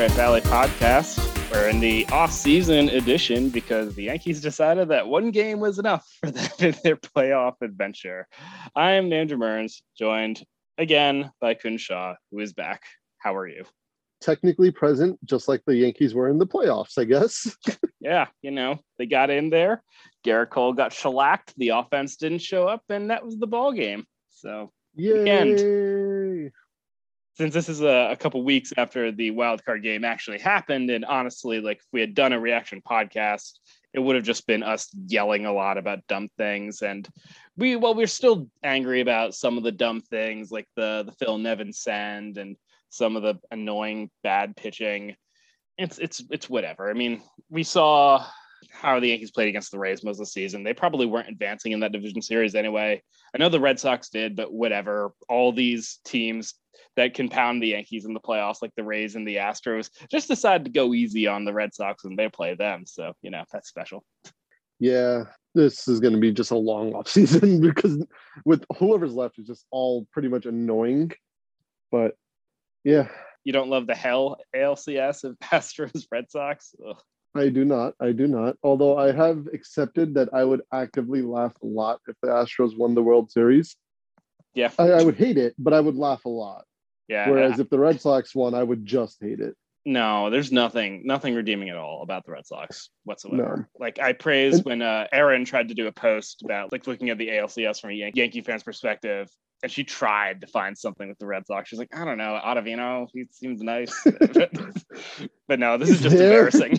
at Valley Podcast. We're in the off-season edition because the Yankees decided that one game was enough for them in their playoff adventure. I'm Andrew Mearns, joined again by Kun Shaw, who is back. How are you? Technically present, just like the Yankees were in the playoffs, I guess. Yeah, they got in there. Garrett Cole got shellacked. The offense didn't show up, and that was the ball game. So, yay! Since this is a couple weeks after the wild card game actually happened, and honestly, like if we had done a reaction podcast, it would have just been us yelling a lot about dumb things. And we're still angry about some of the dumb things, like the Phil Nevin send and some of the annoying bad pitching. It's whatever. I mean, we saw how the Yankees played against the Rays most of the season. They probably weren't advancing in that division series anyway. I know the Red Sox did, but whatever. All these teams that can pound the Yankees in the playoffs, like the Rays and the Astros, just decide to go easy on the Red Sox when they play them. So, that's special. Yeah, this is going to be just a long off season because with whoever's left is just all pretty much annoying. But yeah. You don't love the hell ALCS of Astros Red Sox? Ugh. I do not. Although I have accepted that I would actively laugh a lot if the Astros won the World Series. Yeah. I would hate it, but I would laugh a lot. Yeah. Whereas if the Red Sox won, I would just hate it. No, there's nothing redeeming at all about the Red Sox whatsoever. No. Like I praised when Aaron tried to do a post about like looking at the ALCS from a Yankee fan's perspective, and she tried to find something with the Red Sox. She's like, I don't know, Ottavino, he seems nice, but no, this is just embarrassing.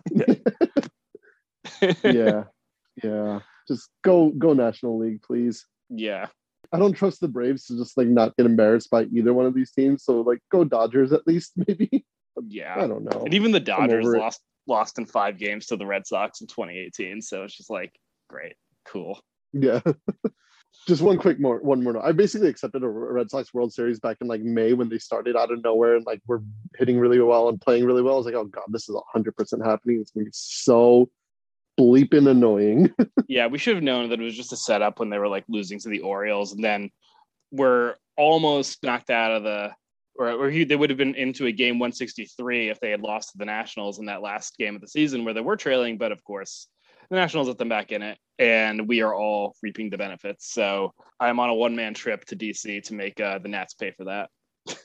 Yeah. Just go National League, please. Yeah. I don't trust the Braves to just like not get embarrassed by either one of these teams. So like go Dodgers at least, maybe. Yeah. I don't know. And even the Dodgers lost in 5 games to the Red Sox in 2018. So it's just like, great, cool. Yeah. Just one more note. I basically accepted a Red Sox World Series back in like May when they started out of nowhere and like we're hitting really well and playing really well. I was like, oh God, this is 100% happening. It's going to be so bleeping annoying. Yeah, we should have known that it was just a setup when they were like losing to the Orioles, and then we're almost knocked out of they would have been into a game 163 if they had lost to the Nationals in that last game of the season where they were trailing, but of course the Nationals let them back in it, and we are all reaping the benefits. So I'm on a one-man trip to DC to make the Nats pay for that.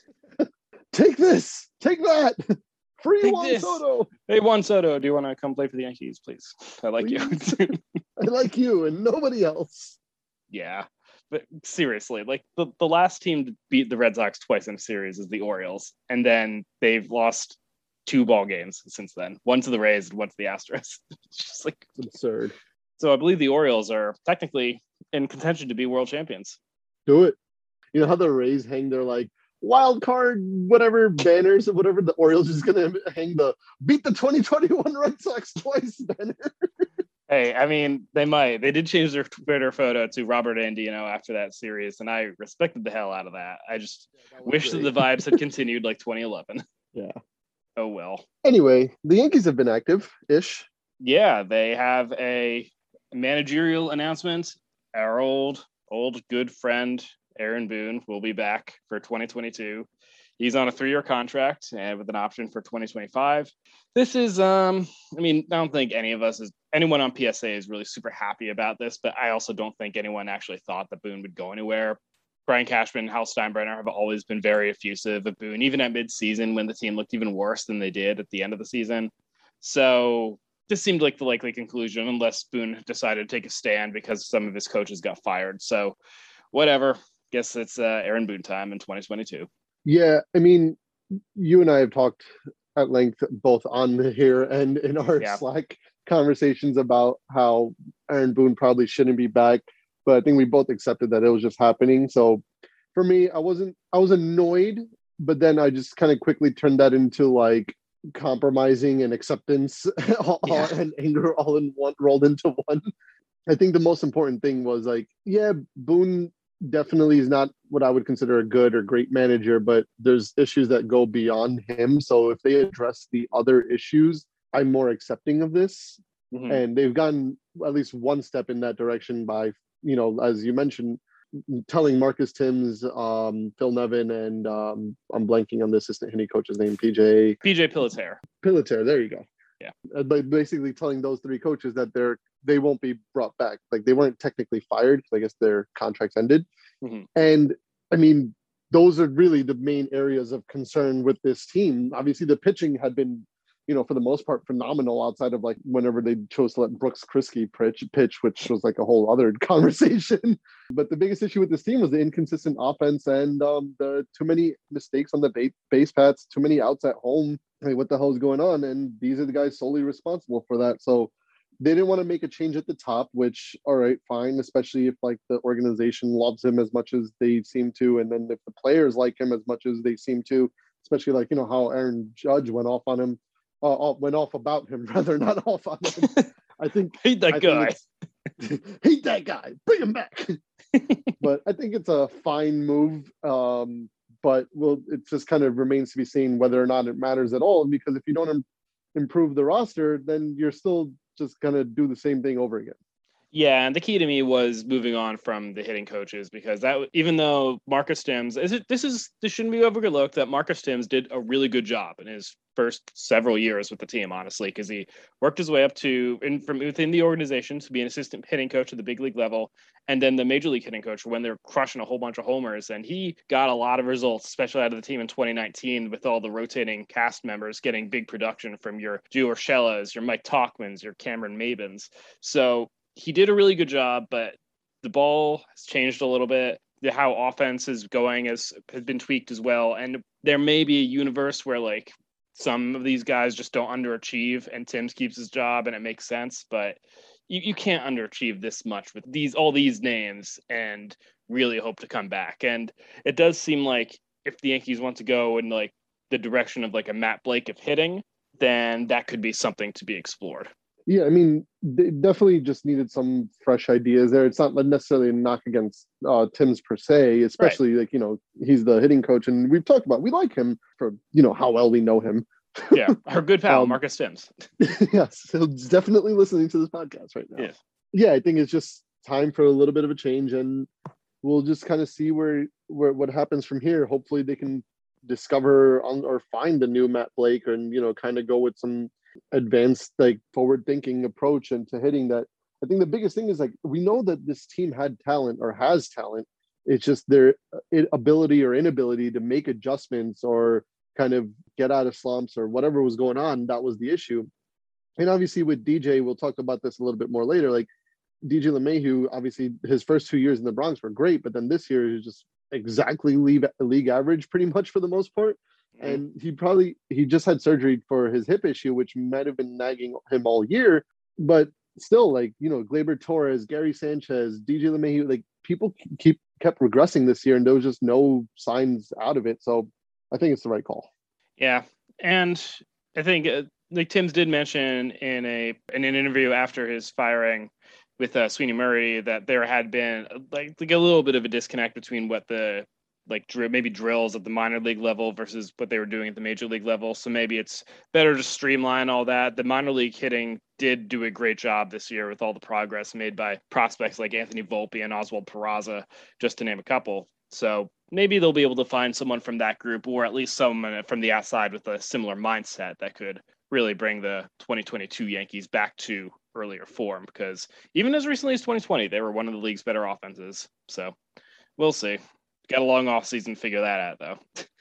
Take that. Free Juan this. Soto. Hey, Juan Soto, do you want to come play for the Yankees, please? I like you. I like you and nobody else. Yeah, but seriously, like the last team to beat the Red Sox twice in a series is the Orioles, and then they've lost 2 ball games since then. One to the Rays and one to the Astros. It's just like absurd. So I believe the Orioles are technically in contention to be world champions. Do it. You know how the Rays hang their like wild card, whatever banners or whatever, the Orioles is going to hang the beat the 2021 Red Sox twice banner. Hey, I mean, they might. They did change their Twitter photo to Robert Andino after that series, and I respected the hell out of that. I just wish that the vibes had continued like 2011. Yeah. Oh, well. Anyway, the Yankees have been active-ish. Yeah, they have a managerial announcement. Our old good friend, Aaron Boone, will be back for 2022. He's on a 3-year contract and with an option for 2025. This is, I don't think anyone on PSA is really super happy about this, but I also don't think anyone actually thought that Boone would go anywhere. Brian Cashman and Hal Steinbrenner have always been very effusive of Boone, even at midseason when the team looked even worse than they did at the end of the season. So this seemed like the likely conclusion, unless Boone decided to take a stand because some of his coaches got fired. So whatever. Guess it's Aaron Boone time in 2022. Yeah, I mean, you and I have talked at length both on here and in our Slack conversations about how Aaron Boone probably shouldn't be back, but I think we both accepted that it was just happening. So for me, I was annoyed, but then I just kind of quickly turned that into like compromising and acceptance and anger all in one, rolled into one. I think the most important thing was like, yeah, Boone definitely is not what I would consider a good or great manager, but there's issues that go beyond him. So if they address the other issues, I'm more accepting of this. Mm-hmm. And they've gotten at least one step in that direction by, as you mentioned, telling Marcus Timms, Phil Nevin, and I'm blanking on the assistant hitting coach's name, PJ Pilitaire. There you go. Yeah. But basically telling those three coaches that they won't be brought back. Like, they weren't technically fired because I guess their contracts ended. Mm-hmm. And I mean, those are really the main areas of concern with this team. Obviously, the pitching had been, for the most part, phenomenal outside of like whenever they chose to let Brooks Kriske pitch, which was like a whole other conversation. But the biggest issue with this team was the inconsistent offense and the too many mistakes on the base paths, too many outs at home. Like, what the hell is going on? And these are the guys solely responsible for that. So they didn't want to make a change at the top, which, all right, fine, especially if like the organization loves him as much as they seem to. And then if the players like him as much as they seem to, especially like, how Aaron Judge went off on him. Went off about him, rather, not off on him. I think hate that guy. Hate that guy. Bring him back. But I think it's a fine move. But it just kind of remains to be seen whether or not it matters at all. Because if you don't improve the roster, then you're still just gonna do the same thing over again. Yeah, and the key to me was moving on from the hitting coaches, because that, even though Marcus Timms, this shouldn't be overlooked that Marcus Timms did a really good job in his first several years with the team, honestly, because he worked his way up from within the organization to be an assistant hitting coach at the big league level, and then the major league hitting coach when they're crushing a whole bunch of homers. And he got a lot of results, especially out of the team in 2019, with all the rotating cast members getting big production from your Gio Urshela's, your Mike Tauchmans, your Cameron Mabins. So he did a really good job, but the ball has changed a little bit. How offense is going has been tweaked as well. And there may be a universe where like some of these guys just don't underachieve and Timms keeps his job and it makes sense, but you can't underachieve this much with all these names and really hope to come back. And it does seem like if the Yankees want to go in like the direction of like a Matt Blake of hitting, then that could be something to be explored. Yeah, I mean, they definitely just needed some fresh ideas there. It's not necessarily a knock against Timms per se, especially right. Like, he's the hitting coach, and we've talked about, we like him for, how well we know him. Yeah, our good pal, Marcus Timms. Yes, he's definitely listening to this podcast right now. Yeah, I think it's just time for a little bit of a change, and we'll just kind of see where what happens from here. Hopefully they can discover or find a new Matt Blake, and, kind of go with some advanced, like, forward thinking approach into hitting. That I think the biggest thing is, like, we know that this team had talent or has talent. It's just their ability or inability to make adjustments or kind of get out of slumps or whatever was going on. That was the issue. And obviously with DJ, we'll talk about this a little bit more later. Like, DJ LeMahieu, obviously his first 2 years in the Bronx were great, but then this year is just exactly league average pretty much for the most part. And he just had surgery for his hip issue, which might have been nagging him all year. But still, like, Gleyber Torres, Gary Sanchez, DJ LeMahieu, like, people kept regressing this year, and there was just no signs out of it. So I think it's the right call. Yeah. And I think like Timms did mention in an interview after his firing with Sweeney Murray that there had been like a little bit of a disconnect between what the maybe drills at the minor league level versus what they were doing at the major league level. So maybe it's better to streamline all that. The minor league hitting did do a great job this year with all the progress made by prospects like Anthony Volpe and Oswald Peraza, just to name a couple. So maybe they'll be able to find someone from that group, or at least someone from the outside with a similar mindset that could really bring the 2022 Yankees back to earlier form, because even as recently as 2020, they were one of the league's better offenses. So we'll see. Got a long off season to figure that out, though.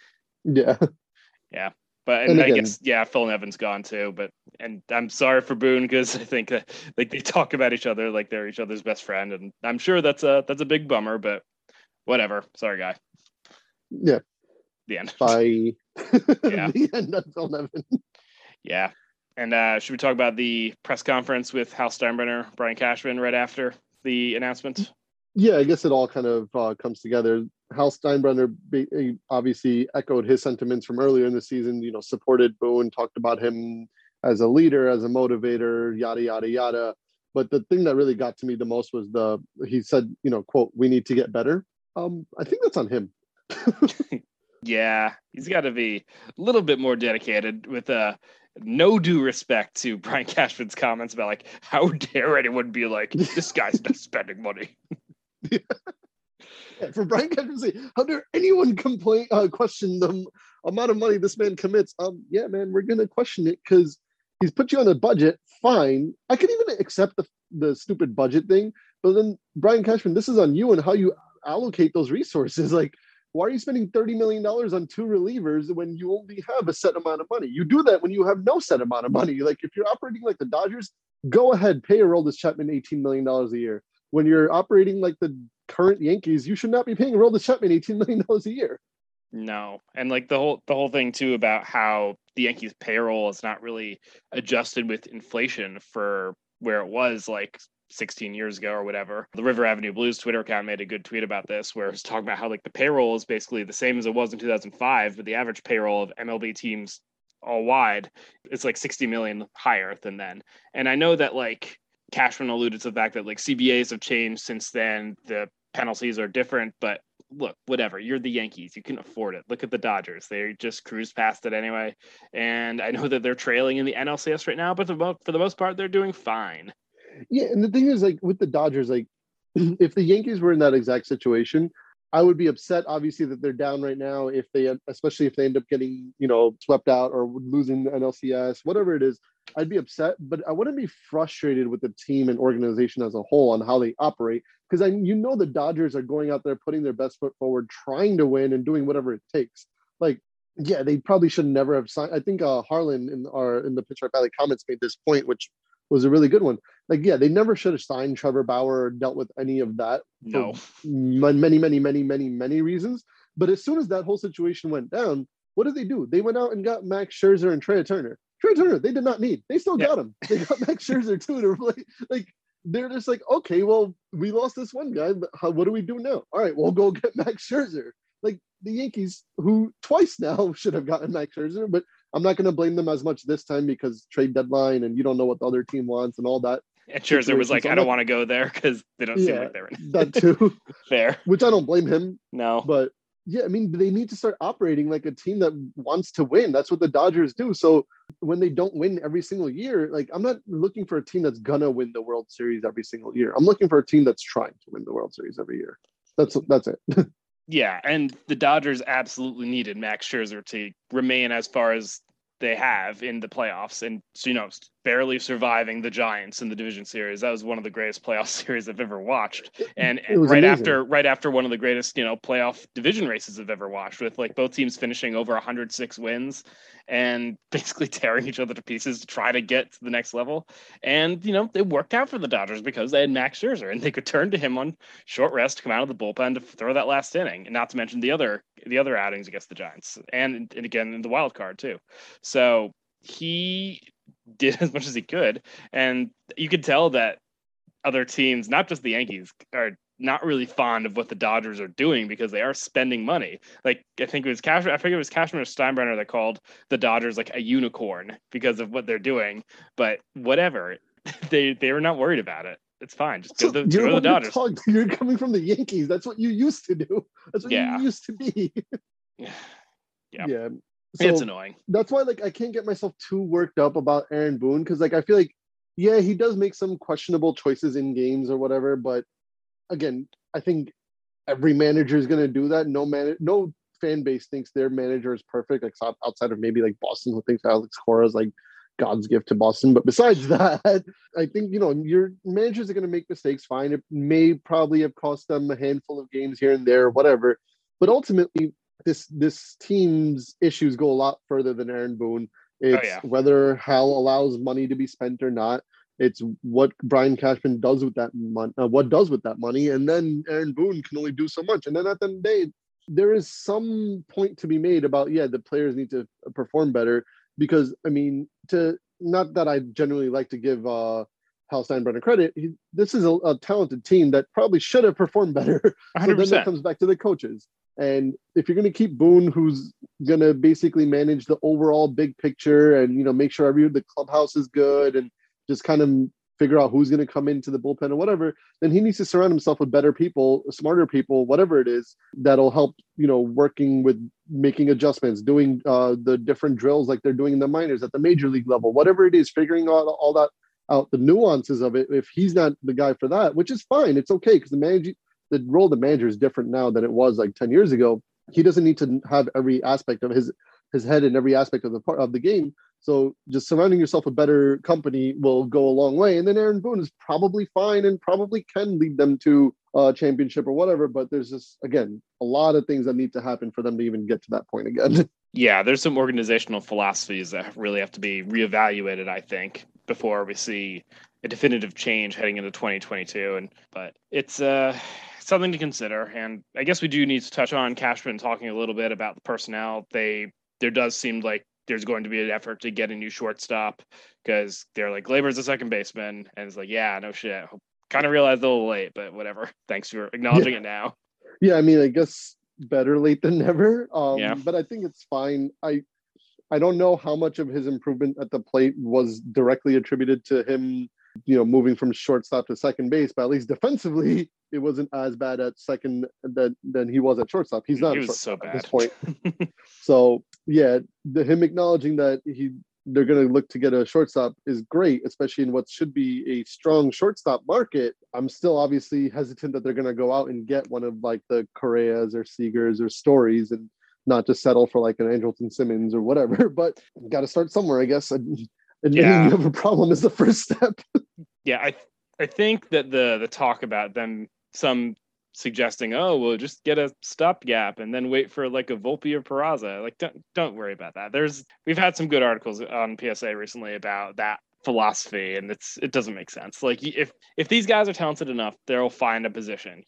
Yeah. But I guess, Phil Nevin's gone too. And I'm sorry for Boone, because I think they talk about each other like they're each other's best friend, and I'm sure that's a big bummer. But whatever. Sorry, guy. Yeah. The end. Bye. Yeah. The end of Phil Nevin. Yeah. And should we talk about the press conference with Hal Steinbrenner, Brian Cashman, right after the announcement? Yeah, I guess it all kind of comes together. Hal Steinbrenner obviously echoed his sentiments from earlier in the season, supported Boone, talked about him as a leader, as a motivator, yada, yada, yada. But the thing that really got to me the most was he said, quote, "We need to get better." I think that's on him. Yeah, he's got to be a little bit more dedicated, with no due respect to Brian Cashman's comments about, like, how dare anyone be like, this guy's not spending money. Yeah, for Brian Cashman to say, how dare anyone question the amount of money this man commits? Yeah, man, we're gonna question it because he's put you on a budget. Fine, I could even accept the stupid budget thing, but then Brian Cashman, this is on you and how you allocate those resources. Like, why are you spending $30 million on two relievers when you only have a set amount of money? You do that when you have no set amount of money. Like, if you're operating like the Dodgers, go ahead, pay Aroldis Chapman $18 million a year. When you're operating like the current Yankees, you should not be paying Aroldis Chapman $18 million a year. No. And like the whole thing too about how the Yankees payroll is not really adjusted with inflation for where it was like 16 years ago or whatever. The River Avenue Blues Twitter account made a good tweet about this where it's talking about how like the payroll is basically the same as it was in 2005, but the average payroll of MLB teams all wide is like 60 million higher than then. And I know that like Cashman alluded to the fact that like CBAs have changed since then, the penalties are different, but look, whatever, you're the Yankees, you can afford it. Look at the Dodgers, they just cruised past it anyway. And I know that they're trailing in the NLCS right now, but for the most part, they're doing fine. Yeah, and the thing is, like with the Dodgers, like if the Yankees were in that exact situation, I would be upset, obviously, that they're down right now. Especially if they end up getting, swept out or losing the NLCS, whatever it is, I'd be upset. But I wouldn't be frustrated with the team and organization as a whole on how they operate, because the Dodgers are going out there, putting their best foot forward, trying to win and doing whatever it takes. Like, yeah, they probably should never have signed. I think Harlan in the Pitchfork Valley comments made this point, which was a really good one. Like, yeah, they never should have signed Trevor Bauer or dealt with any of that. No. Many, many, many, many, many reasons. But as soon as that whole situation went down, what did they do? They went out and got Max Scherzer and Trey Turner. Trey Turner, they did not need. They still got him. They got Max Scherzer too to replace. Like, they're just like, okay, well, we lost this one guy, but what do we do now? All right, we'll go get Max Scherzer. Like the Yankees, who twice now should have gotten Max Scherzer, but I'm not going to blame them as much this time because trade deadline and you don't know what the other team wants and all that. And Scherzer was like, I don't want to go there because they don't seem like they're in that too. Fair. Which I don't blame him. No. But yeah, I mean, they need to start operating like a team that wants to win. That's what the Dodgers do. So when they don't win every single year, like I'm not looking for a team that's going to win the World Series every single year. I'm looking for a team that's trying to win the World Series every year. That's it. Yeah, and the Dodgers absolutely needed Max Scherzer to remain as far as they have in the playoffs, and barely surviving the Giants in the division series. That was one of the greatest playoff series I've ever watched, and right after one of the greatest playoff division races I've ever watched, with like both teams finishing over 106 wins and basically tearing each other to pieces to try to get to the next level. And it worked out for the Dodgers because they had Max Scherzer and they could turn to him on short rest to come out of the bullpen to throw that last inning, and not to mention the other outings against the Giants and again in the wild card too. So he did as much as he could, and you could tell that other teams, not just the Yankees, are not really fond of what the Dodgers are doing because they are spending money. Like I think it was Cashman or Steinbrenner that called the Dodgers like a unicorn because of what they're doing. But whatever, they were not worried about it. It's fine. Just go to the Dodgers. You're coming from the Yankees. That's what you used to do. That's what you used to be. Yeah. So it's annoying. That's why I can't get myself too worked up about Aaron Boone, because I feel like, yeah, he does make some questionable choices in games or whatever, but again, I think every manager is going to do that. No fan base thinks their manager is perfect, outside of maybe like Boston, who thinks Alex Cora is like God's gift to Boston. But besides that, I think, your managers are going to make mistakes. Fine. It may probably have cost them a handful of games here and there, whatever. But ultimately, this team's issues go a lot further than Aaron Boone. It's whether Hal allows money to be spent or not. It's what Brian Cashman does with that money, and then Aaron Boone can only do so much. And then at the end of the day, there is some point to be made about the players need to perform better, because not that I generally like to give Hal Steinbrenner credit. This is a talented team that probably should have performed better. 100%. So then that comes back to the coaches. And if you're going to keep Boone, who's going to basically manage the overall big picture and make sure the clubhouse is good and just kind of figure out who's going to come into the bullpen or whatever, then he needs to surround himself with better people, smarter people, whatever it is, that'll help, working with making adjustments, doing the different drills like they're doing in the minors at the major league level, whatever it is, figuring out all that out, the nuances of it. If he's not the guy for that, which is fine, it's okay, because the role of the manager is different now than it was like 10 years ago. He doesn't need to have every aspect of his head in every aspect of the game. So just surrounding yourself with better company will go a long way. And then Aaron Boone is probably fine and probably can lead them to a championship or whatever. But there's just, again, a lot of things that need to happen for them to even get to that point again. Yeah, there's some organizational philosophies that really have to be reevaluated, I think, before we see a definitive change heading into 2022. But it's something to consider. And I guess we do need to touch on Cashman talking a little bit about the personnel. There does seem like there's going to be an effort to get a new shortstop because they're like, Gleyber's a second baseman. And it's like, yeah, no shit. Kind of realized a little late, but whatever. Thanks for acknowledging it now. Yeah, I mean, I guess better late than never. Yeah. But I think it's fine. I don't know how much of his improvement at the plate was directly attributed to him, moving from shortstop to second base, but at least defensively, it wasn't as bad at second than he was at shortstop. He was so bad at this point. So yeah, him acknowledging that they're going to look to get a shortstop is great, especially in what should be a strong shortstop market. I'm still obviously hesitant that they're going to go out and get one of like the Correas or Seagers or Stories and not just settle for like an Andrelton Simmons or whatever. But got to start somewhere, I guess. Admitting you have a problem is the first step. Yeah, I think that the talk about them, some suggesting, oh, we'll just get a stopgap and then wait for like a Volpe or Peraza. Like, don't worry about that. We've had some good articles on PSA recently about that philosophy, and it doesn't make sense. Like, if these guys are talented enough, they'll find a position.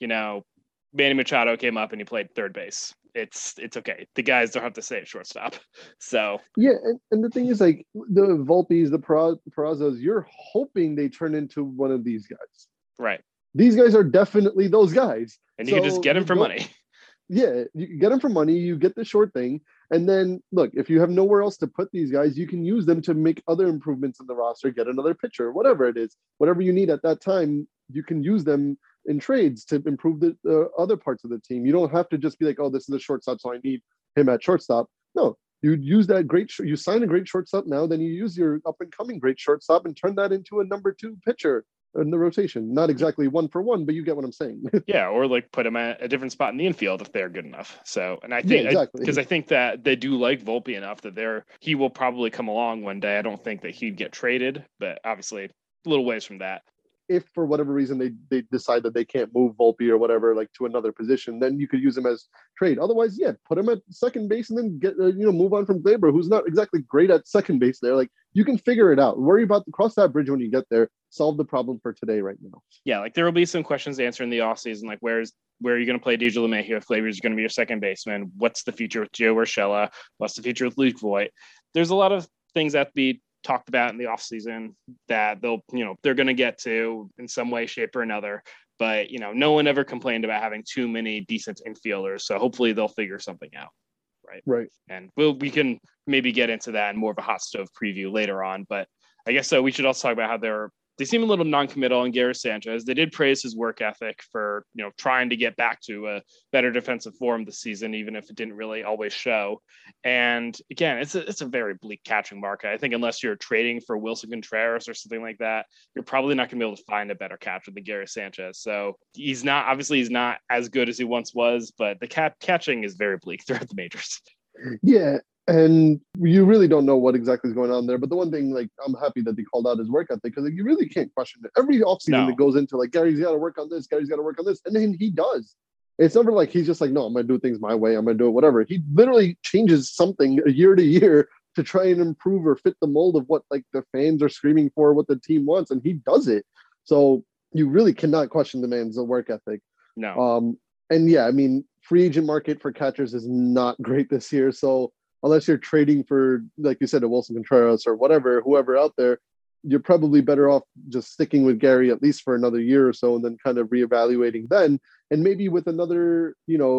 Manny Machado came up and he played third base. It's okay. The guys don't have to stay at shortstop. So yeah, and the thing is, like, the Volpes, the Perazas, you're hoping they turn into one of these guys, right? These guys are definitely those guys, and you can just get them for money. Yeah, you get them for money. You get the short thing, and then look, if you have nowhere else to put these guys, you can use them to make other improvements in the roster, get another pitcher, whatever it is, whatever you need at that time. You can use them in trades to improve the other parts of the team. You don't have to just be like, oh, this is a shortstop, so I need him at shortstop. No, you use that you sign a great shortstop now, then you use your up and coming great shortstop and turn that into a number 2 pitcher in the rotation. Not exactly 1-for-1, but you get what I'm saying. Yeah, or like put him at a different spot in the infield if they're good enough. So, and I think because I think that they do like Volpe enough that he will probably come along one day. I don't think that he'd get traded, but obviously a little ways from that. If for whatever reason they decide that they can't move Volpe or whatever, like to another position, then you could use him as trade. Otherwise, yeah, put him at second base and then get move on from Gleyber, who's not exactly great at second base there. Like, you can figure it out. Worry about cross that bridge when you get there. Solve the problem for today right now. Yeah, like there will be some questions to answer in the offseason, like where are you going to play DJ LeMahieu if Gleyber's going to be your second baseman? What's the future with Gio Urshela? What's the future with Luke Voit? There's a lot of things that have to be talked about in the offseason that they're going to get to in some way, shape, or another. But, no one ever complained about having too many decent infielders. So hopefully they'll figure something out. Right. And we can maybe get into that in more of a hot stove preview later on. But I guess so. We should also talk about how they seem a little non-committal on Gary Sanchez. They did praise his work ethic for, trying to get back to a better defensive form this season, even if it didn't really always show. And again, it's a very bleak catching market. I think unless you're trading for Wilson Contreras or something like that, you're probably not going to be able to find a better catcher than Gary Sanchez. So he's not as good as he once was, but the catching is very bleak throughout the majors. Yeah. And you really don't know what exactly is going on there. But the one thing, like, I'm happy that they called out his work ethic, because you really can't question it. Every offseason that goes into, like, Gary's got to work on this, Gary's got to work on this. And then he does. It's never like he's just like, no, I'm going to do things my way. I'm going to do it whatever. He literally changes something year to year to try and improve or fit the mold of what, like, the fans are screaming for, what the team wants. And he does it. So you really cannot question the man's work ethic. No. And yeah, I mean, free agent market for catchers is not great this year. So unless you're trading for, like you said, a Wilson Contreras or whoever out there, you're probably better off just sticking with Gary at least for another year or so, and then kind of reevaluating then. And maybe with another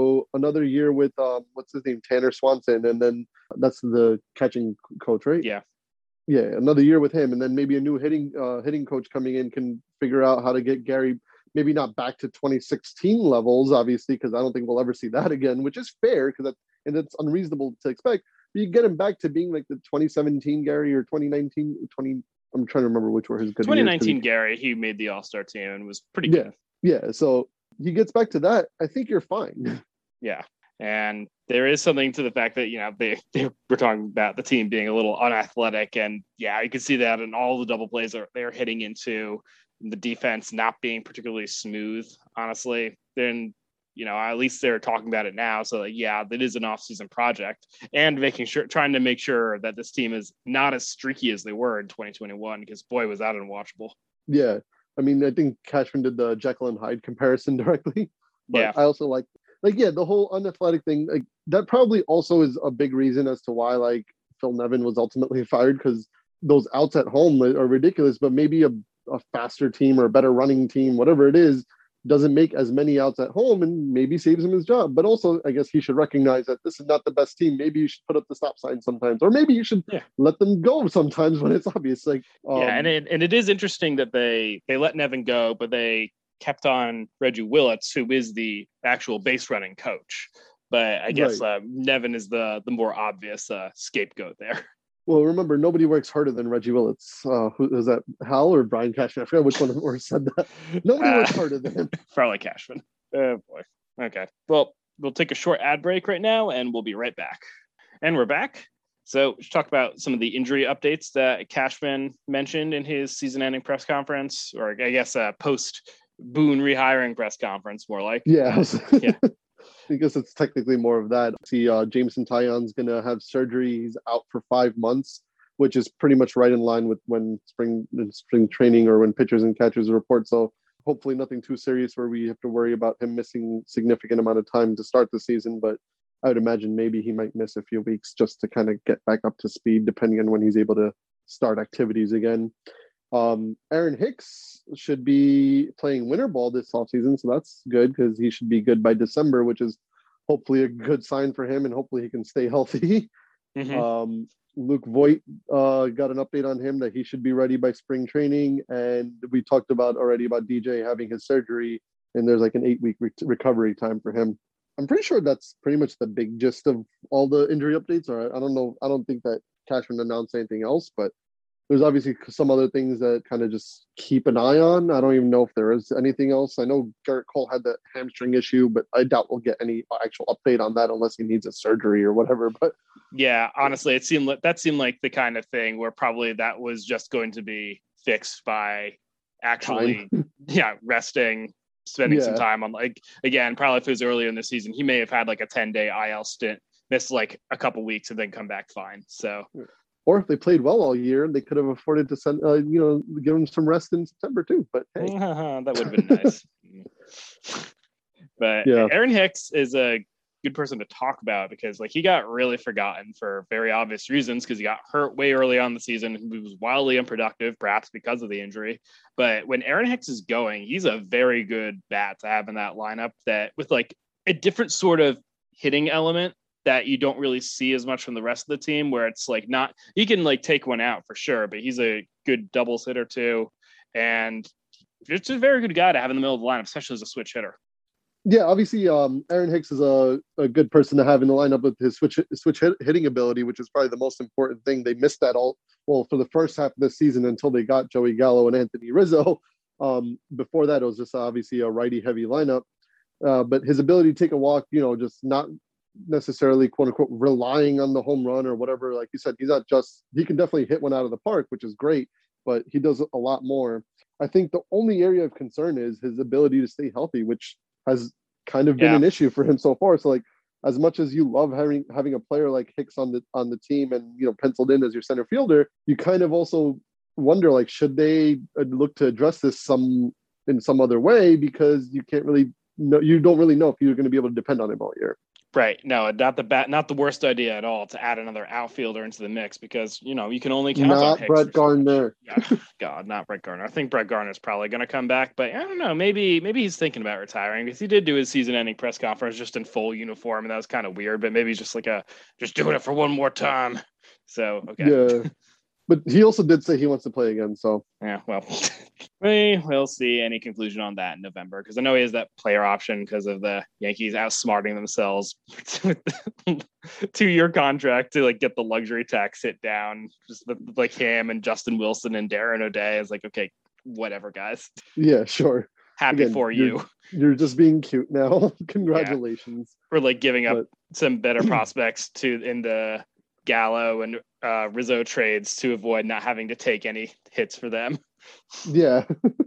year with what's his name, Tanner Swanson, and then that's the catching coach, right? Yeah, another year with him, and then maybe a new hitting coach coming in can figure out how to get Gary maybe not back to 2016 levels, obviously, because I don't think we'll ever see that again, which is fair because it's unreasonable to expect. But you get him back to being like the 2017 Gary or 2019, I'm trying to remember which were his good 2019 years. Gary, he made the All-Star team and was pretty good. Yeah. So he gets back to that, I think you're fine. Yeah. And there is something to the fact that, they were talking about the team being a little unathletic. And yeah, you can see that in all the double plays they're hitting into, the defense not being particularly smooth, honestly. Then, at least they're talking about it now. So yeah, that is an off-season project, and trying to make sure that this team is not as streaky as they were in 2021, because boy, was that unwatchable. Yeah. I mean, I think Cashman did the Jekyll and Hyde comparison directly, but yeah. I also like the whole unathletic thing. Like that probably also is a big reason as to why like Phil Nevin was ultimately fired, because those outs at home are ridiculous. But maybe a faster team or a better running team, whatever it is, doesn't make as many outs at home and maybe saves him his job. But also, I guess he should recognize that this is not the best team. Maybe you should put up the stop sign sometimes, or maybe you should let them go sometimes when it's obvious. Like, and it is interesting that they let Nevin go, but they kept on Reggie Willits, who is the actual base running coach. But I guess Nevin is the more obvious scapegoat there. Well, remember, nobody works harder than Reggie Willits. Who is that, Hal or Brian Cashman? I forgot which one of them said that. Nobody works harder than him. Probably Cashman. Oh, boy. Okay. Well, we'll take a short ad break right now, and we'll be right back. And we're back. So let's talk about some of the injury updates that Cashman mentioned in his season-ending press conference, or I guess post-Boone rehiring press conference, more like. Yeah. I guess it's technically more of that. See, Jameson Taillon's going to have surgery. He's out for 5 months, which is pretty much right in line with when spring training or when pitchers and catchers report. So hopefully nothing too serious where we have to worry about him missing significant amount of time to start the season. But I would imagine maybe he might miss a few weeks just to kind of get back up to speed, depending on when he's able to start activities again. Aaron Hicks should be playing winter ball this offseason, so that's good because he should be good by December, which is hopefully a good sign for him, and hopefully he can stay healthy. Mm-hmm. Luke Voit got an update on him that he should be ready by spring training, and we talked about already about DJ having his surgery, and there's like an 8-week recovery time for him. I'm pretty sure that's pretty much the big gist of all the injury updates. Or I don't know. I don't think that Cashman announced anything else, but there's obviously some other things that kind of just keep an eye on. I don't even know if there is anything else. I know Garrett Cole had that hamstring issue, but I doubt we'll get any actual update on that unless he needs a surgery or whatever. But yeah, honestly, it seemed like the kind of thing where probably that was just going to be fixed by actually, resting, spending some time on, like, again, probably if it was earlier in the season, he may have had like a 10-day IL stint, miss like a couple weeks and then come back fine. So. Or if they played well all year, they could have afforded to send, give them some rest in September too. But hey, that would have been nice. But yeah. Aaron Hicks is a good person to talk about because, like, he got really forgotten for very obvious reasons because he got hurt way early on in the season. He was wildly unproductive, perhaps because of the injury. But when Aaron Hicks is going, he's a very good bat to have in that lineup that with like a different sort of hitting element that you don't really see as much from the rest of the team, where it's like not, he can like take one out for sure, but he's a good doubles hitter too. And it's a very good guy to have in the middle of the lineup, especially as a switch hitter. Yeah, obviously Aaron Hicks is a good person to have in the lineup with his switch hitting ability, which is probably the most important thing. They missed that for the first half of the season until they got Joey Gallo and Anthony Rizzo. Before that, it was just obviously a righty heavy lineup. But his ability to take a walk, just not necessarily quote unquote relying on the home run or whatever. Like you said, he can definitely hit one out of the park, which is great, but he does a lot more. I think the only area of concern is his ability to stay healthy, which has kind of been an issue for him so far. So like, as much as you love having a player like Hicks on the team and, penciled in as your center fielder, you kind of also wonder, like, should they look to address this in some other way, because you don't really know if you're going to be able to depend on him all year. Right. No, not the worst idea at all to add another outfielder into the mix because, you can only count on Hicks. Brett Gardner. God, not Brett Gardner. I think Brett Gardner's probably going to come back, but I don't know. Maybe he's thinking about retiring because he did do his season-ending press conference just in full uniform, and that was kind of weird, but maybe he's just like just doing it for one more time. So, okay. Yeah. But he also did say he wants to play again, so. Yeah, well, we'll see any conclusion on that in November, because I know he has that player option because of the Yankees outsmarting themselves with the 2-year contract to, like, get the luxury tax hit down. Just like him and Justin Wilson and Darren O'Day is like, okay, whatever, guys. Yeah, sure. happy for you. You're just being cute now. Congratulations. Yeah. We're like giving up some better prospects in the Gallo and Rizzo trades to avoid not having to take any hits for them. Yeah.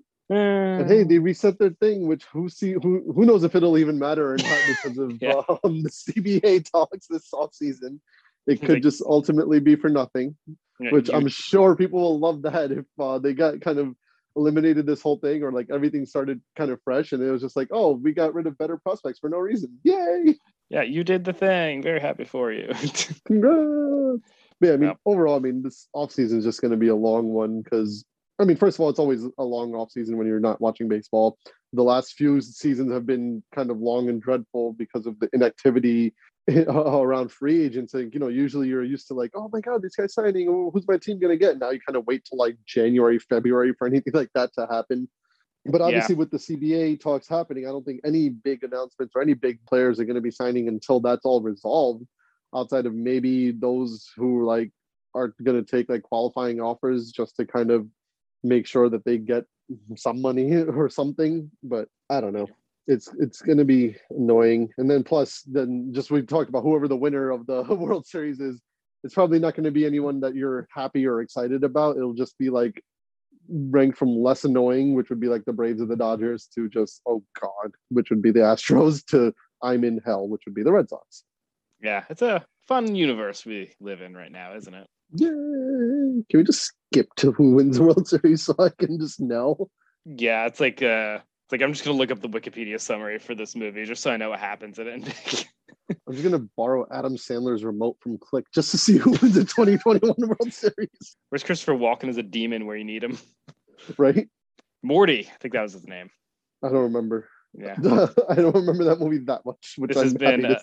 And hey, they reset their thing, which who knows if it'll even matter or not because of the CBA talks this offseason. It could just ultimately be for nothing, which I'm sure people will love that if they got kind of eliminated this whole thing, or like everything started kind of fresh and it was just like, oh, we got rid of better prospects for no reason. Yay! Yeah, you did the thing. Very happy for you. Congrats! But yeah, I mean, overall, I mean, this offseason is just going to be a long one because, I mean, first of all, it's always a long offseason when you're not watching baseball. The last few seasons have been kind of long and dreadful because of the inactivity around free agents. And, you know, usually you're used to like, oh my God, this guy's signing. Oh, who's my team going to get? Now you kind of wait till like January, February for anything like that to happen. But obviously with the CBA talks happening, I don't think any big announcements or any big players are going to be signing until that's all resolved, outside of maybe those who like are going to take like qualifying offers just to kind of make sure that they get some money or something. But I don't know. It's going to be annoying. And then plus, then just we talked about whoever the winner of the World Series is, it's probably not going to be anyone that you're happy or excited about. It'll just be like ranked from less annoying, which would be like the Braves or the Dodgers, to just, oh God, which would be the Astros, to I'm in hell, which would be the Red Sox. Yeah, it's a fun universe we live in right now, isn't it? Yay! Can we just skip to who wins the World Series so I can just know? Yeah, it's like I'm just gonna look up the Wikipedia summary for this movie just so I know what happens in it. I'm just gonna borrow Adam Sandler's remote from Click just to see who wins the 2021 World Series. Where's Christopher Walken as a demon where you need him? Right? Morty, I think that was his name. I don't remember. Yeah, I don't remember that movie that much. Which this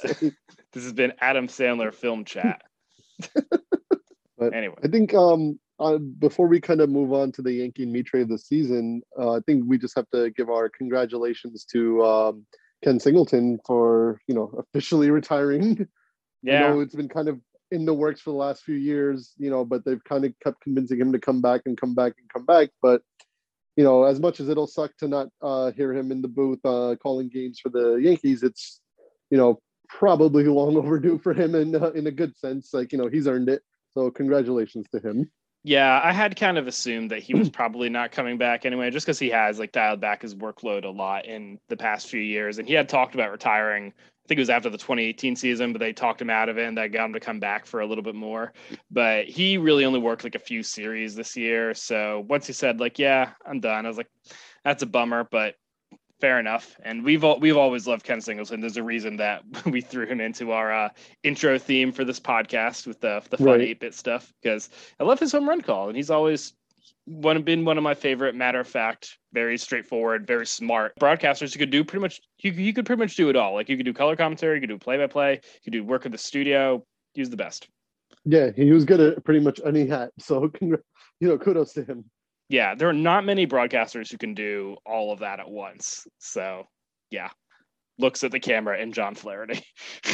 has been Adam Sandler film chat. But anyway, I think before we kind of move on to the Yankee and Mitre of the season, I think we just have to give our congratulations to Ken Singleton for, you know, officially retiring. Yeah, I know it's been kind of in the works for the last few years, you know, but they've kind of kept convincing him to come back and come back and come back. But, you know, as much as it'll suck to not hear him in the booth calling games for the Yankees, it's, you know, probably long overdue for him in a good sense. Like, you know, he's earned it. So congratulations to him. Yeah, I had kind of assumed that he was probably not coming back anyway, just because he has like dialed back his workload a lot in the past few years. And he had talked about retiring. I think it was after the 2018 season, but they talked him out of it and that got him to come back for a little bit more. But he really only worked like a few series this year. So once he said like, yeah, I'm done, I was like, that's a bummer, but fair enough. And we've always loved Ken Singleton. There's a reason that we threw him into our intro theme for this podcast with the fun 8-bit stuff, because I love his home run call, and he's always been one of my favorite. Matter of fact, very straightforward, very smart broadcasters. You could do pretty much do it all. Like you could do color commentary, you could do play-by-play, you could do work in the studio. He was the best. Yeah, he was good at pretty much any hat. So kudos to him. Yeah, there are not many broadcasters who can do all of that at once. So, yeah, looks at the camera and John Flaherty,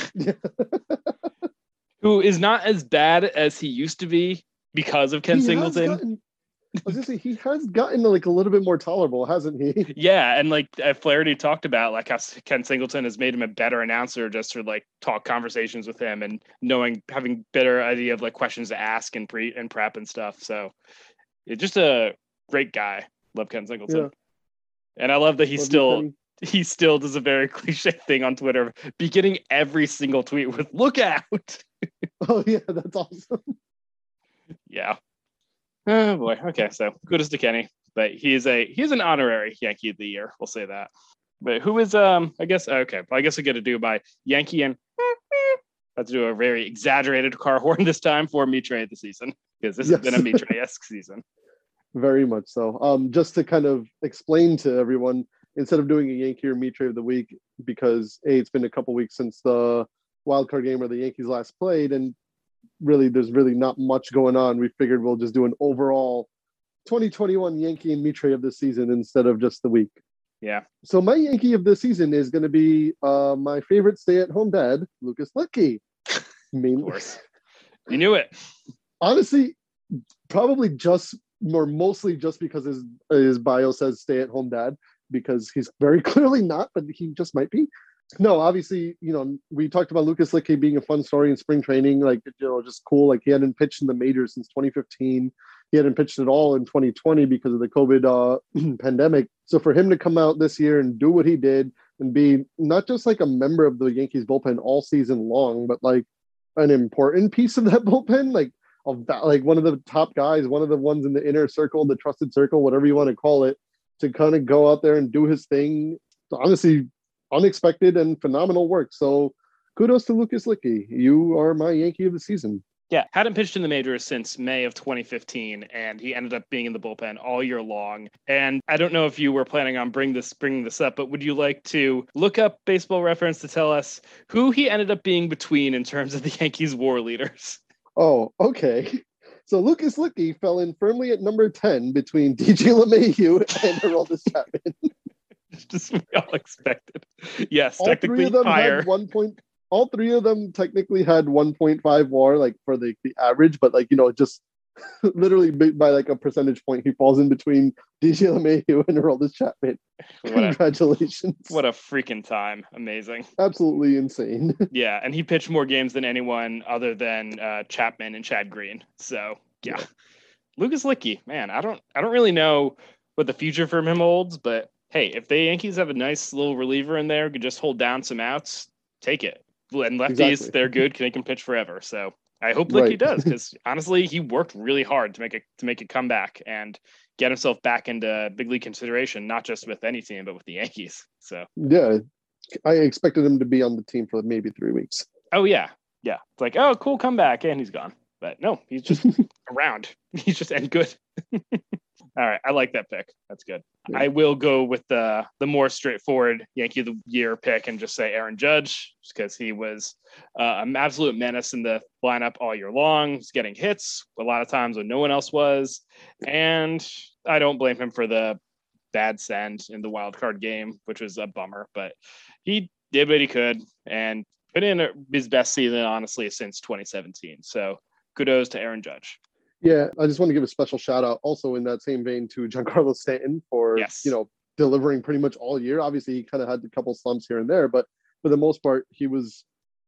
who is not as bad as he used to be because of Ken Singleton. I was gonna say, he has gotten like a little bit more tolerable, hasn't he? Yeah, and like Flaherty talked about, like how Ken Singleton has made him a better announcer just to like talk conversations with him and having better idea of like questions to ask and prep and stuff. So, it's just a great guy. Love Ken Singleton. Yeah. And I love that he still does a very cliche thing on Twitter, beginning every single tweet with "Look out!" Oh yeah, that's awesome. Yeah. Oh boy. Okay, so kudos to Kenny, but he's an honorary Yankee of the Year. We'll say that. But who is I guess I get to do my Yankee and let's do a very exaggerated car horn this time for Mitre of the season, because this has been a Mitre-esque season. Very much so. Just to kind of explain to everyone, instead of doing a Yankee or Mitre of the week, because it's been a couple weeks since the wild card game where the Yankees last played, and really there's really not much going on, we figured we'll just do an overall 2021 Yankee and Mitre of the season instead of just the week. Yeah. So my Yankee of the season is going to be my favorite stay-at-home dad, Lucas Luetge. Of course. You knew it. Honestly, probably mostly just because his bio says stay-at-home dad. because he's very clearly not, but he just might be. No, obviously, we talked about Lucas Luetge being a fun story in spring training, like, just cool. Like, he hadn't pitched in the majors since 2015. He hadn't pitched at all in 2020 because of the COVID pandemic. So for him to come out this year and do what he did and be not just like a member of the Yankees bullpen all season long, but like an important piece of that bullpen, like one of the top guys, one of the ones in the inner circle, the trusted circle, whatever you want to call it, to kind of go out there and do his thing. Honestly, unexpected and phenomenal work. So kudos to Lucas Luetge. You are my Yankee of the season. Yeah, hadn't pitched in the majors since May of 2015, and he ended up being in the bullpen all year long. And I don't know if you were planning on bringing this up, but would you like to look up Baseball Reference to tell us who he ended up being between in terms of the Yankees' WAR leaders? Oh, okay. So Lucas Luetge fell in firmly at number 10 between DJ LeMahieu and Aroldis Chapman. Just we all expected. Yes, all technically three of them higher. All three of them technically had 1.5 WAR, like for the average, but like, just literally by like a percentage point, he falls in between DJ LeMahieu and Aroldis Chapman. Congratulations. What a freaking time. Amazing. Absolutely insane. Yeah, and he pitched more games than anyone other than Chapman and Chad Green. So, yeah. Lucas Luetge, man, I don't really know what the future for him holds, but hey, if the Yankees have a nice little reliever in there, could just hold down some outs, take it. And lefties, exactly. They're good. They can pitch forever. So I hope Luetge does, because honestly, he worked really hard to make a comeback and get himself back into big league consideration, not just with any team, but with the Yankees. So yeah, I expected him to be on the team for maybe 3 weeks. Oh yeah. It's like, oh, cool comeback, and he's gone. But no, he's just around. He's just and good. All right, I like that pick. That's good. Yeah. I will go with the more straightforward Yankee of the Year pick and just say Aaron Judge, just because he was an absolute menace in the lineup all year long. He's getting hits a lot of times when no one else was, and I don't blame him for the bad send in the wild card game, which was a bummer. But he did what he could and put in his best season, honestly, since 2017. So kudos to Aaron Judge. Yeah, I just want to give a special shout out also in that same vein to Giancarlo Stanton for, delivering pretty much all year. Obviously, he kind of had a couple slumps here and there, but for the most part, he was,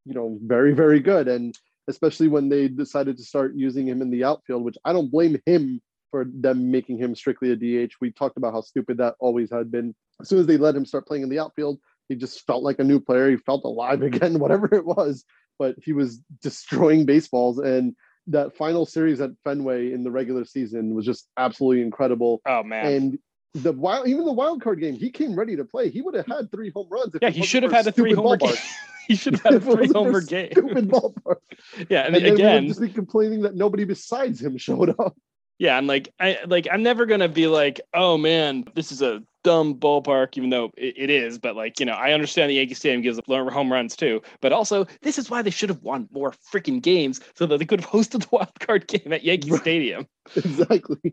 very, very good. And especially when they decided to start using him in the outfield, which I don't blame him for them making him strictly a DH. We talked about how stupid that always had been. As soon as they let him start playing in the outfield, he just felt like a new player. He felt alive again, whatever it was, but he was destroying baseballs. And that final series at Fenway in the regular season was just absolutely incredible. Oh man! And even the wild card game, he came ready to play. He would have had 3 home runs. He should have had a 3-homer game. He should have had a 3-homer game. Stupid ballpark. Yeah, and again, we would just be complaining that nobody besides him showed up. Yeah, and I'm never gonna be like, oh man, this is a dumb ballpark, even though it is. But I understand the Yankee Stadium gives up home runs too. But also, this is why they should have won more freaking games so that they could have hosted the wild card game at Yankee Stadium. Exactly.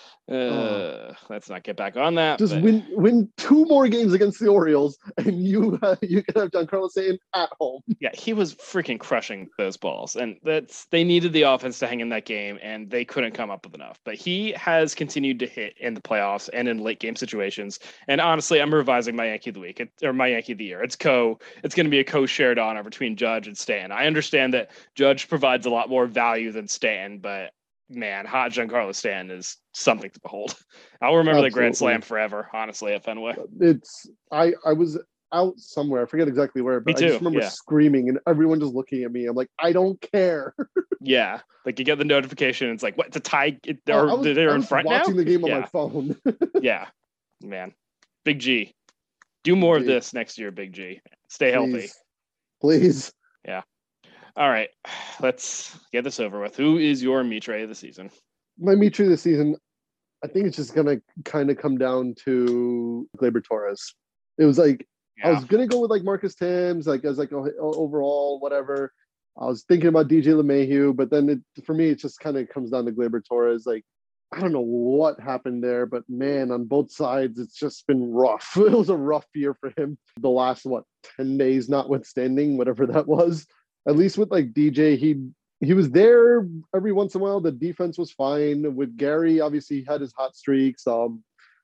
Let's not get back on that. Just win 2 more games against the Orioles, and you can have Giancarlo Stanton at home. Yeah, he was freaking crushing those balls, and they needed the offense to hang in that game, and they couldn't come up with enough. But he has continued to hit in the playoffs and in late game situations. And honestly, I'm revising my Yankee of the week or my Yankee of the year. It's going to be a co-shared honor between Judge and Stanton. I understand that Judge provides a lot more value than Stanton, but man, hot Giancarlo Stanton is something to behold. I'll remember the Grand Slam forever, honestly, at Fenway. I was out somewhere, I forget exactly where, but I just remember screaming and everyone just looking at me. I'm like, I don't care. Yeah, like you get the notification, it's like, what, to tie? They're in front now? Watching the game on my phone. Yeah, man. Big G. Do more of this next year, Big G. Stay healthy. Please. Yeah. All right, let's get this over with. Who is your Mitre of the season? My Mitre of the season, I think it's just going to kind of come down to Gleyber Torres. It was like, I was going to go with like Marcus Thames, like as like overall, whatever. I was thinking about DJ LeMahieu, but then for me, it just kind of comes down to Gleyber Torres. Like, I don't know what happened there, but man, on both sides, it's just been rough. It was a rough year for him. The last, 10 days notwithstanding, whatever that was. At least with like DJ, he was there every once in a while. The defense was fine. With Gary, obviously he had his hot streaks.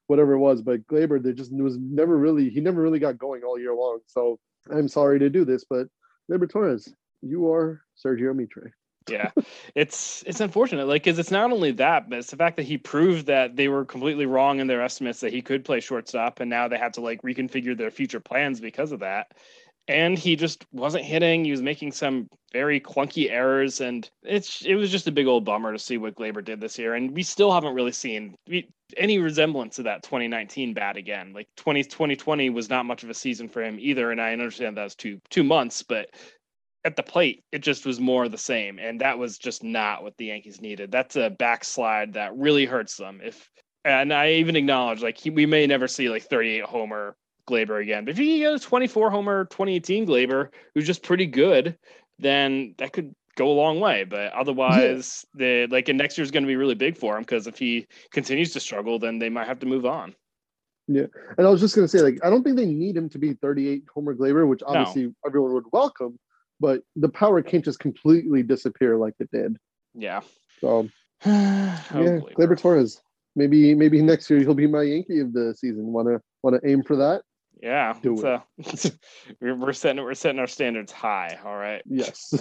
whatever it was. But Gleyber, he never really got going all year long. So I'm sorry to do this, but Gleyber Torres, you are Sergio Mitre. Yeah, it's unfortunate, like, because it's not only that, but it's the fact that he proved that they were completely wrong in their estimates that he could play shortstop, and now they had to like reconfigure their future plans because of that. And he just wasn't hitting. He was making some very clunky errors, and it was just a big old bummer to see what Gleyber did this year. And we still haven't really seen any resemblance to that 2019 bat again. Like 2020 was not much of a season for him either, and I understand that was two months, but at the plate, it just was more of the same. And that was just not what the Yankees needed. That's a backslide that really hurts them. And I even acknowledge, like, we may never see like 38 homer Gleyber again. But if you get a 24 homer 2018 Gleyber, who's just pretty good, then that could go a long way. But otherwise, and next year's going to be really big for him, because if he continues to struggle, then they might have to move on. Yeah. And I was just going to say, like, I don't think they need him to be 38 homer Gleyber, which obviously everyone would welcome. But the power can't just completely disappear like it did. Yeah. So, Gleyber Torres. Maybe next year he'll be my Yankee of the season. Want to aim for that? Yeah. We're setting our standards high. All right. Yes.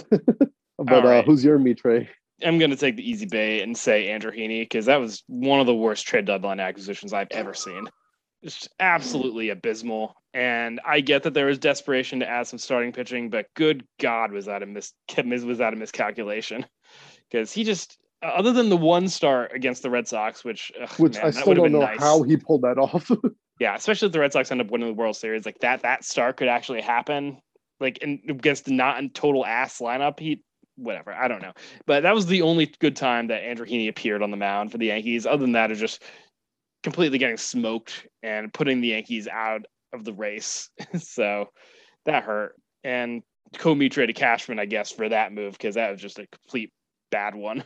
But who's your Mitre? I'm going to take the easy bait and say Andrew Heaney, because that was one of the worst trade deadline acquisitions I've ever seen. It's absolutely abysmal. And I get that there was desperation to add some starting pitching, but good God, was that a miscalculation? Because he just, other than the one start against the Red Sox, which I still don't know how he pulled that off. Yeah, especially if the Red Sox end up winning the World Series, like that start could actually happen. Like against the not in total ass lineup, whatever, I don't know. But that was the only good time that Andrew Heaney appeared on the mound for the Yankees. Other than that, it's just completely getting smoked and putting the Yankees out of the race. So that hurt. And Mitre to Cashman, I guess, for that move, because that was just a complete bad one.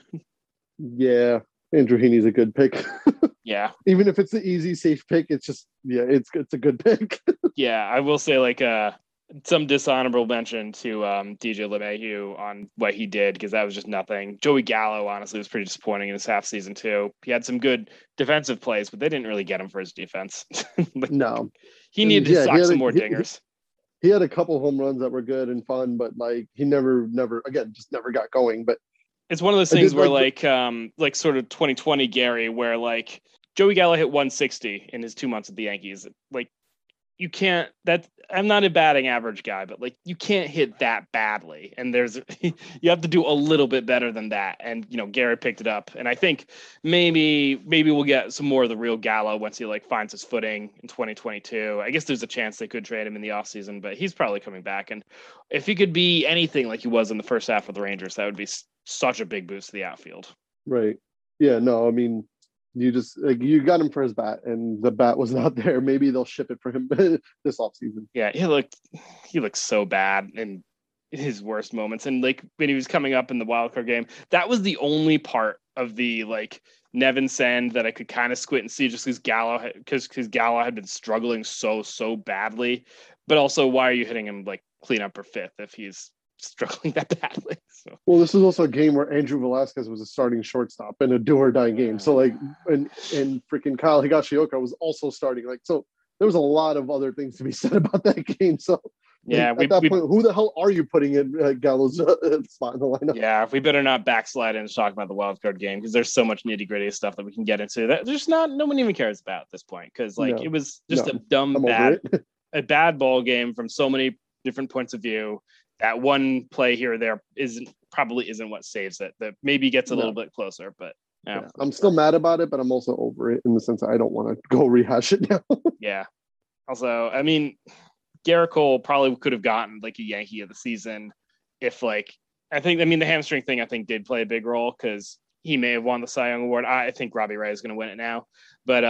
Yeah, Andrew Heaney's a good pick. Yeah. Even if it's the easy, safe pick, it's just, it's a good pick. Yeah, I will say, like, some dishonorable mention to DJ LeMahieu on what he did, because that was just nothing. Joey Gallo, honestly, was pretty disappointing in his half season too. He had some good defensive plays, but they didn't really get him for his defense. No. He needed to sock some more dingers. He had a couple home runs that were good and fun, but like he never just never got going. But it's one of those things where like sort of 2020 Gary, where like Joey Gallo hit 160 in his 2 months at the Yankees. Like, you can't, I'm not a batting average guy, but like you can't hit that badly. And you have to do a little bit better than that. And, Gary picked it up. And I think maybe we'll get some more of the real Gallo once he like finds his footing in 2022. I guess there's a chance they could trade him in the offseason, but he's probably coming back. And if he could be anything like he was in the first half of the Rangers, that would be such a big boost to the outfield. Right. Yeah, no, I mean, you just you got him for his bat, and the bat was not there. Maybe they'll ship it for him this offseason. Yeah, he looked so bad in his worst moments, and like when he was coming up in the wild card game, that was the only part of the like Nevin send that I could kind of squint and see, just because Gallo had been struggling so badly. But also, why are you hitting him like cleanup or fifth if he's struggling that badly? So. Well, this was also a game where Andrew Velasquez was a starting shortstop in a do or die game. So like, and freaking Kyle Higashioka was also starting. Like, so there was a lot of other things to be said about that game. So yeah, at that point, who the hell are you putting in Gallo's spot in the lineup? Yeah, we better not backslide into talking about the wild card game, because there's so much nitty gritty stuff that we can get into that there's no one even cares about at this point, because like it was just a dumb a bad ball game from so many different points of view. That one play here or there probably isn't what saves it. That maybe gets a little bit closer, but yeah. I'm still mad about it, but I'm also over it in the sense that I don't want to go rehash it now. Yeah. Also, I mean, Gerrit Cole probably could have gotten like a Yankee of the season if the hamstring thing I think did play a big role, because he may have won the Cy Young Award. I think Robbie Ray is going to win it now, but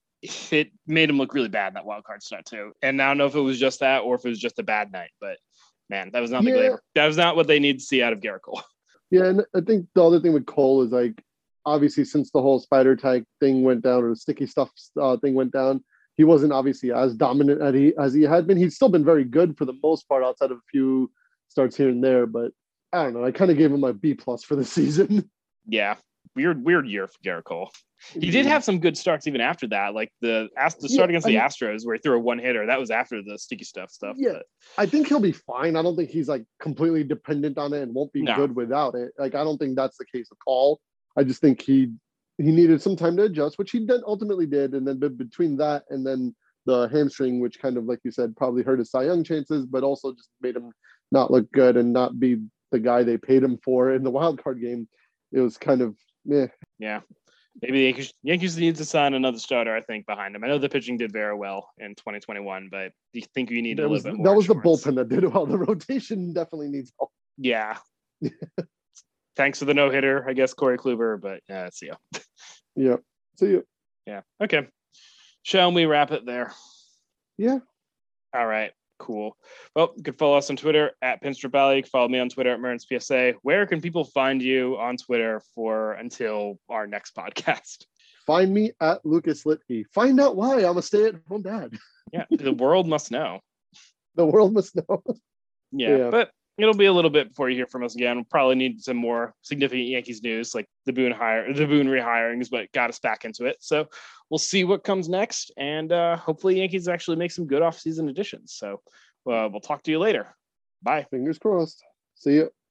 it made him look really bad in that wild card start too. And I don't know if it was just that or if it was just a bad night, but man, that was not the Gleyber. That was not what they need to see out of Gerrit Cole. Yeah, and I think the other thing with Cole is like, obviously since the whole spider tag thing went down, or the sticky stuff thing went down, he wasn't obviously as dominant as he had been. He's still been very good for the most part, outside of a few starts here and there. But I don't know. I kind of gave him a B+ for the season. Yeah, weird year for Garrett Cole. He did have some good starts even after that, like the start against the Astros where he threw a one hitter. That was after the sticky stuff. Yeah, but I think he'll be fine. I don't think he's like completely dependent on it and won't be good without it. Like I don't think that's the case of Cole. I just think he needed some time to adjust, which he ultimately did, and then between that and then the hamstring, which kind of like you said probably hurt his Cy Young chances, but also just made him not look good and not be the guy they paid him for in the wild card game. It was kind of meh. Yeah. Maybe the Yankees need to sign another starter, I think, behind him. I know the pitching did very well in 2021, but do you think you need a little bit more? That was insurance? The bullpen that did well. The rotation definitely needs help. Yeah. Thanks to the no-hitter, I guess, Corey Kluber, but see ya. Yeah. See ya. Yeah. Okay. Shall we wrap it there? Yeah. All right. Cool. Well, you can follow us on Twitter at Pinstrip Alley. You can follow me on Twitter at Merns PSA. Where can people find you on Twitter until our next podcast? Find me at Lucas Litke. Find out why I'm a stay-at-home dad. Yeah, the world must know. The world must know. Yeah, but it'll be a little bit before you hear from us again. We'll probably need some more significant Yankees news, like the Boone rehirings, but got us back into it. So we'll see what comes next, and hopefully Yankees actually make some good offseason additions. So we'll talk to you later. Bye. Fingers crossed. See you.